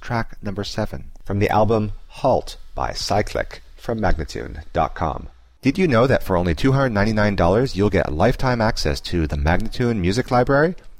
track number 7. From the album Halt by Cyclic from Magnatune.com. Did you know that for only $299 you'll get lifetime access to the Magnatune Music Library?